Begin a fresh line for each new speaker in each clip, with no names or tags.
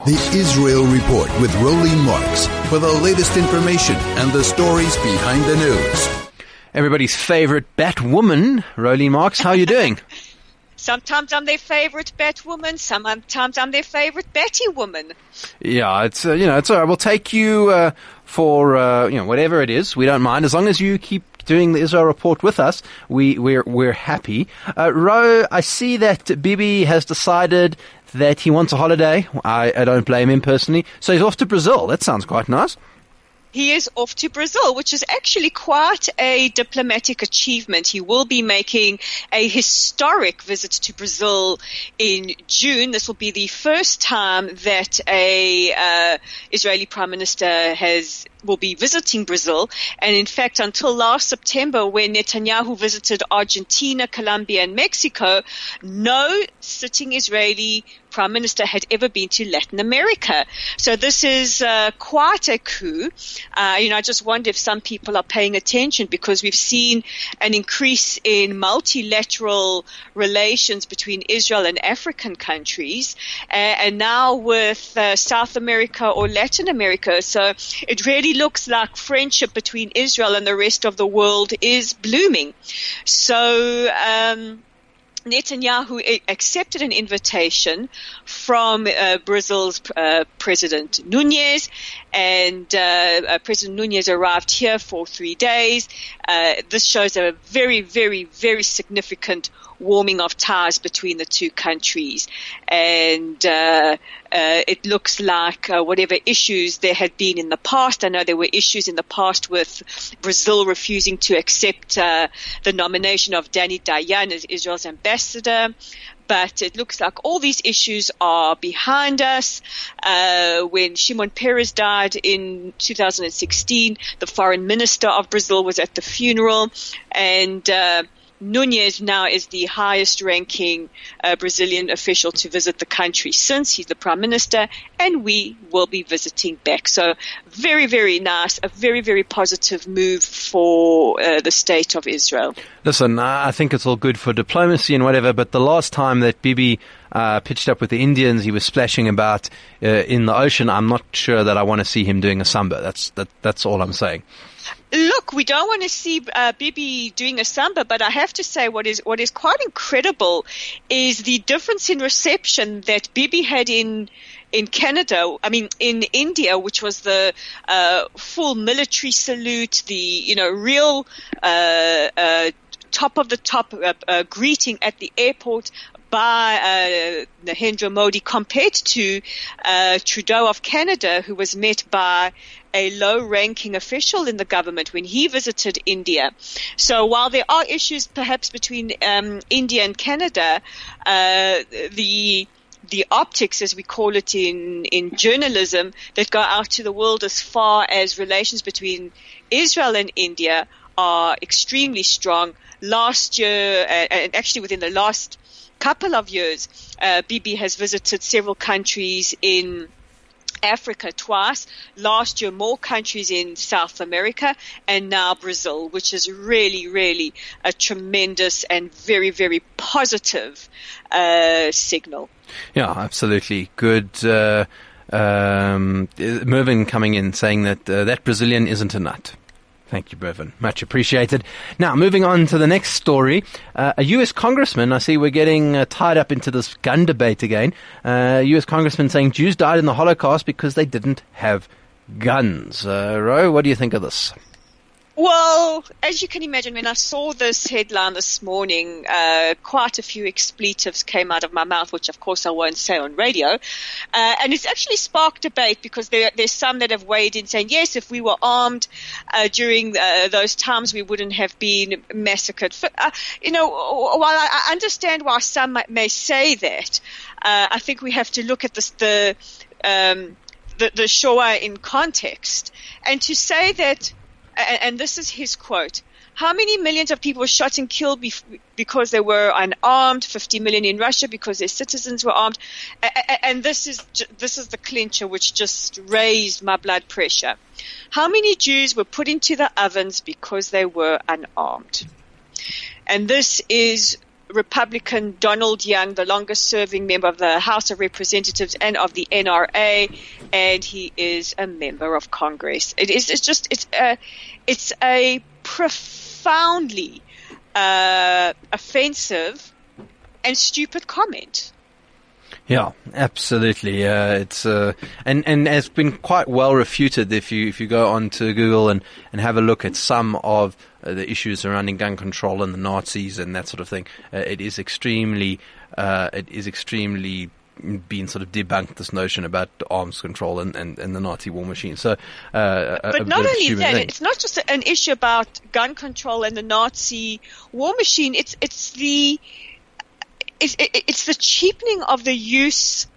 The Israel Report with Rolene Marks for the latest information and the stories behind the news.
Everybody's favorite Batwoman, Rolene Marks. How are you doing?
Sometimes I'm their favorite Batwoman. Sometimes I'm their favorite Batty woman.
Yeah, it's all right. We'll take you for whatever it is. We don't mind as long as you keep doing the Israel Report with us. We're happy. Ro, I see that Bibi has decided that he wants a holiday. I don't blame him personally. So he's off to Brazil. That sounds quite nice.
He is off to Brazil, which is actually quite a diplomatic achievement. He will be making a historic visit to Brazil in June. This will be the first time that a Israeli Prime Minister will be visiting Brazil. And in fact, until last September, when Netanyahu visited Argentina, Colombia, and Mexico, no sitting Israeli Prime Minister had ever been to Latin America. So this is quite a coup. I just wonder if some people are paying attention, because we've seen an increase in multilateral relations between Israel and African countries, and now with South America or Latin America. So it really looks like friendship between Israel and the rest of the world is blooming. So Netanyahu accepted an invitation from Brazil's President Nunes, and President Nunes arrived here for 3 days. This shows a very, very, very significant warming of ties between the two countries, and it looks like whatever issues there had been in the past. I know there were issues in the past with Brazil refusing to accept the nomination of Danny Dayan as Israel's ambassador. But it looks like all these issues are behind us. When Shimon Peres died in 2016, the foreign minister of Brazil was at the funeral, and Nunes now is the highest ranking Brazilian official to visit the country since. He's the prime minister, and we will be visiting back. So very, very nice, a very, very positive move for the state of Israel.
Listen, I think it's all good for diplomacy and whatever, but the last time that Bibi pitched up with the Indians, he was splashing about in the ocean. I'm not sure that I want to see him doing a samba. That's all I'm saying.
Look, we don't want to see Bibi doing a samba, but I have to say what is quite incredible is the difference in reception that Bibi had in Canada, in India, which was the full military salute, the real top of the top greeting at the airport by Narendra Modi, compared to Trudeau of Canada, who was met by a low-ranking official in the government when he visited India. So while there are issues perhaps between India and Canada, the optics, as we call it in journalism, that go out to the world as far as relations between Israel and India are extremely strong. Last year, and actually within the last couple of years, Bibi has visited several countries in Africa twice. Last year, more countries in South America, and now Brazil, which is really, really a tremendous and very, very positive signal.
Yeah, absolutely. Good. Mervyn coming in saying that Brazilian isn't a nut. Thank you, Mervyn. Much appreciated. Now, moving on to the next story. A U.S. congressman, I see we're getting tied up into this gun debate again. U.S. congressman saying Jews died in the Holocaust because they didn't have guns. Ro, what do you think of this?
Well, as you can imagine, when I saw this headline this morning, quite a few expletives came out of my mouth, which of course I won't say on radio. And it's actually sparked debate, because there's some that have weighed in saying, yes, if we were armed during those times, we wouldn't have been massacred. While I understand why some may say that, I think we have to look at the Shoah in context. And to say that, and this is his quote, how many millions of people were shot and killed because they were unarmed, 50 million in Russia because their citizens were armed. And this is the clincher which just raised my blood pressure. How many Jews were put into the ovens because they were unarmed? And this is Republican Donald Young, the longest-serving member of the House of Representatives and of the NRA, and he is a member of Congress. It's a profoundly offensive and stupid comment.
Yeah, absolutely. It's and has been quite well refuted if you go on to Google and have a look at some of the issues surrounding gun control and the Nazis and that sort of thing. It is extremely been sort of debunked, this notion about arms control and the Nazi war machine. So,
but not only that, it's not just an issue about gun control and the Nazi war machine. It's the cheapening of the use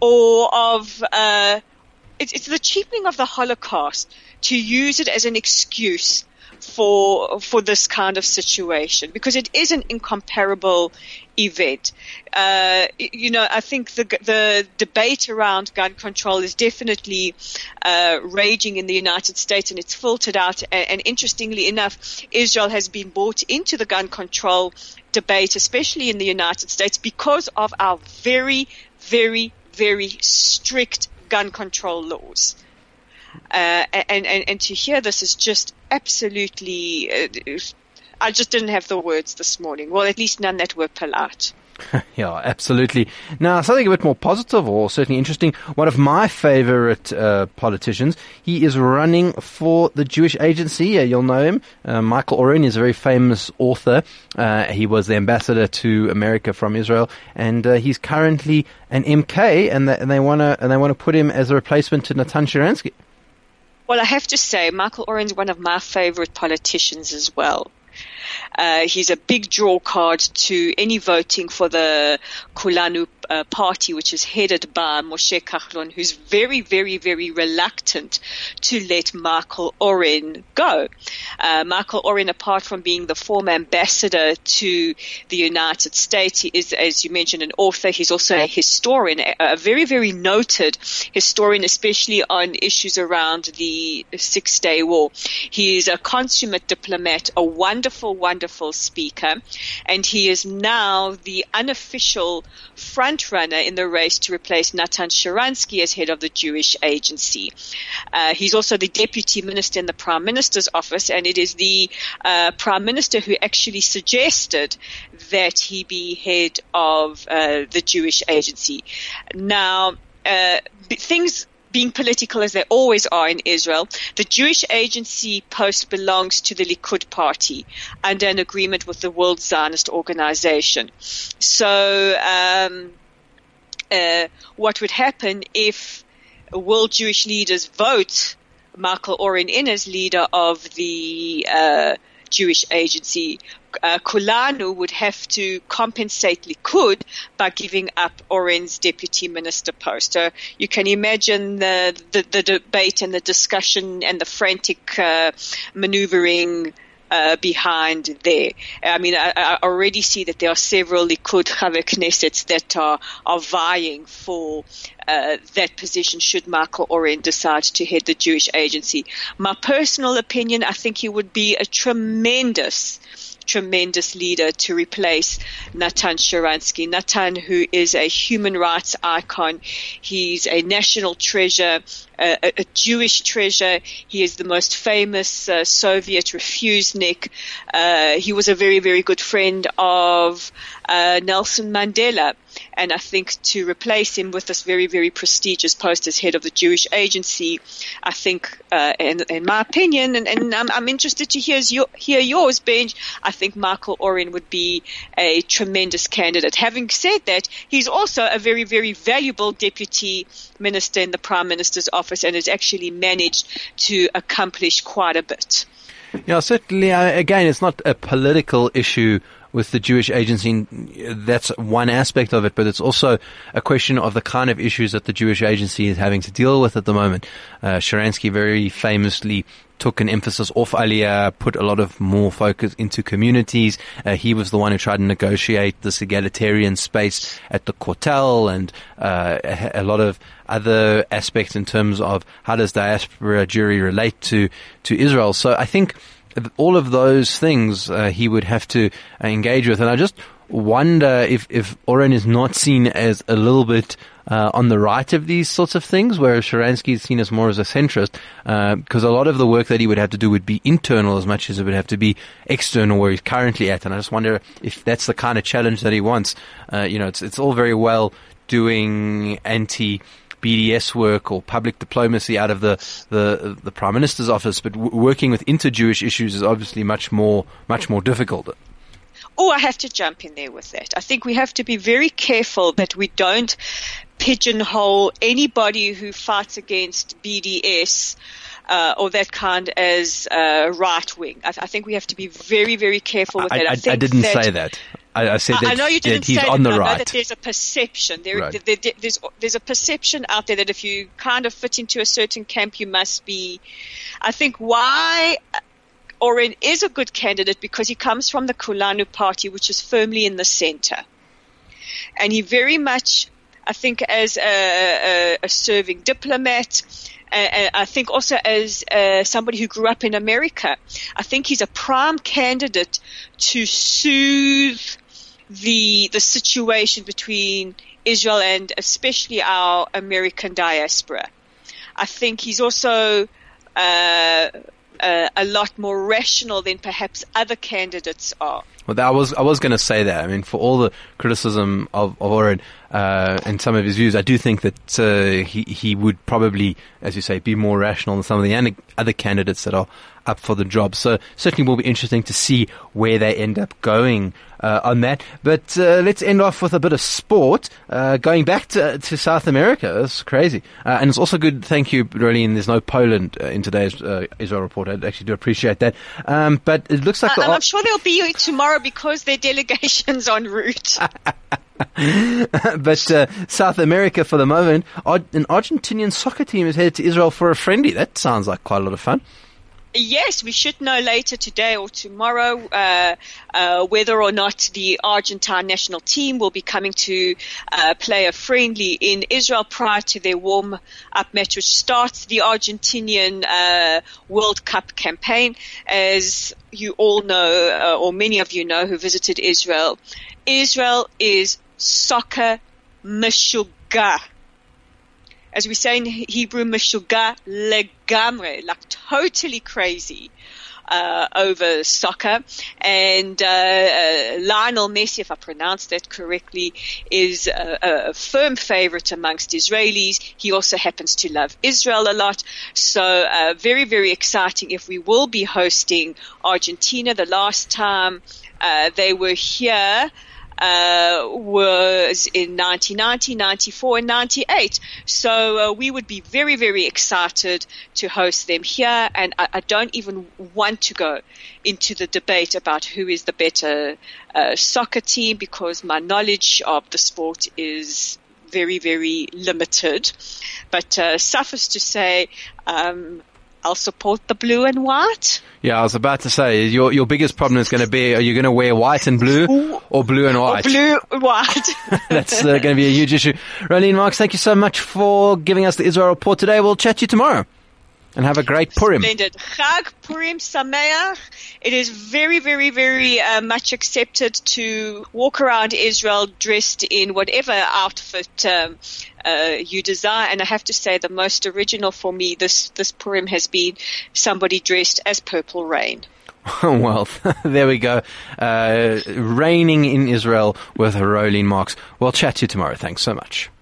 it's the cheapening of the Holocaust to use it as an excuse for this kind of situation, because it is an incomparable event. I think the debate around gun control is definitely raging in the United States, and it's filtered out. And interestingly enough, Israel has been brought into the gun control debate, especially in the United States, because of our very, very, very strict gun control laws. And to hear this is just absolutely, I just didn't have the words this morning. Well, at least none that were polite.
Yeah, absolutely. Now, something a bit more positive, or certainly interesting. One of my favorite politicians, he is running for the Jewish Agency. You'll know him. Michael Oren is a very famous author. He was the ambassador to America from Israel, and he's currently an MK, and they want to put him as a replacement to Natan Sharansky.
Well, I have to say, Michael Oren is one of my favorite politicians as well. He's a big draw card to any voting for the Kulanu party, which is headed by Moshe Kahlon, who's very, very, very reluctant to let Michael Oren go. Michael Oren, apart from being the former ambassador to the United States, he is, as you mentioned, an author. He's also a historian, a very, very noted historian, especially on issues around the Six-Day War. He is a consummate diplomat, a wonderful, wonderful speaker, and he is now the unofficial front runner in the race to replace Natan Sharansky as head of the Jewish Agency. He's also the deputy minister in the Prime Minister's office, and it is the Prime Minister who actually suggested that he be head of the Jewish Agency. Now, things being political as they always are in Israel, the Jewish Agency post belongs to the Likud party under an agreement with the World Zionist Organization. So what would happen if world Jewish leaders vote Michael Oren in as leader of the Jewish Agency? Kulanu would have to compensate Likud by giving up Oren's deputy minister post. So you can imagine the debate and the discussion and the frantic maneuvering behind there. I mean, I already see that there are several Likud Chaver Knessets that are vying for that position should Michael Oren decide to head the Jewish Agency. My personal opinion, I think he would be a tremendous leader to replace Natan Sharansky. Natan, who is a human rights icon, he's a national treasure, a Jewish treasure. He is the most famous Soviet refusenik. He was a very, very good friend of Nelson Mandela. And I think to replace him with this very, very prestigious post as head of the Jewish Agency, I think, in my opinion, and I'm interested to hear yours, Benj, I think Michael Oren would be a tremendous candidate. Having said that, he's also a very, very valuable deputy minister in the Prime Minister's office and has actually managed to accomplish quite a bit.
Yeah, certainly. Again, it's not a political issue with the Jewish Agency. That's one aspect of it, but it's also a question of the kind of issues that the Jewish Agency is having to deal with at the moment. Sharansky very famously took an emphasis off Aliyah, put a lot of more focus into communities. He was the one who tried to negotiate this egalitarian space at the Kotel and a lot of other aspects in terms of how does diaspora Jewry relate to Israel. So I think all of those things he would have to engage with. And I just wonder if Oren is not seen as a little bit on the right of these sorts of things, whereas Sharansky is seen as more as a centrist, because a lot of the work that he would have to do would be internal as much as it would have to be external where he's currently at. And I just wonder if that's the kind of challenge that he wants. It's all very well doing BDS work or public diplomacy out of the Prime Minister's office, but working with inter-Jewish issues is obviously much more difficult.
Oh, I have to jump in there with that. I think we have to be very careful that we don't pigeonhole anybody who fights against BDS or that kind as right wing. I think we have to be very, very careful with that.
I didn't say that. I said that,
I know you didn't
that he's
say
on
that,
the right.
I know that there's a perception. There's a perception out there that if you kind of fit into a certain camp, you must be. I think why Oren is a good candidate because he comes from the Kulanu party, which is firmly in the center. And he very much, I think, as a serving diplomat, I think also as somebody who grew up in America, I think he's a prime candidate to soothe the situation between Israel and especially our American diaspora. I think he's also a lot more rational than perhaps other candidates are.
Well, I was going to say that. I mean, for all the criticism of Oren and some of his views, I do think that he would probably, as you say, be more rational than some of the other candidates that are up for the job. So certainly will be interesting to see where they end up going on that. But let's end off with a bit of sport. Going back to South America, it's crazy. And it's also good, thank you, Rolene, there's no Poland in today's Israel report. I actually do appreciate that. But it looks like...
I'm sure there'll be tomorrow because their delegation's en route.
But South America for the moment, an Argentinian soccer team is headed to Israel for a friendly. That sounds like quite a lot of fun.
Yes, we should know later today or tomorrow whether or not the Argentine national team will be coming to play a friendly in Israel prior to their warm-up match, which starts the Argentinian World Cup campaign. As you all know, or many of you know who visited Israel, Israel is soccer mishugah. As we say in Hebrew, mishugah legamre, like totally crazy over soccer. And Lionel Messi, if I pronounced that correctly, is a firm favorite amongst Israelis. He also happens to love Israel a lot. So very, very exciting if we will be hosting Argentina. The last time they were here was in 1990, 94, and 98. So we would be very, very excited to host them here. And I don't even want to go into the debate about who is the better soccer team because my knowledge of the sport is very, very limited. But suffice to say, I'll support the blue and white.
Yeah, I was about to say, your biggest problem is going to be, are you going to wear white and blue or blue and white?
Or blue and white.
That's going to be a huge issue. Rolene Marks, thank you so much for giving us the Israel report today. We'll chat to you tomorrow. And have a great Purim.
Splendid. Chag Purim Sameach. It is very, very, very much accepted to walk around Israel dressed in whatever outfit you desire. And I have to say the most original for me this Purim has been somebody dressed as Purple Rain.
Well, there we go. Raining in Israel with Rolene Marks. We'll chat to you tomorrow. Thanks so much.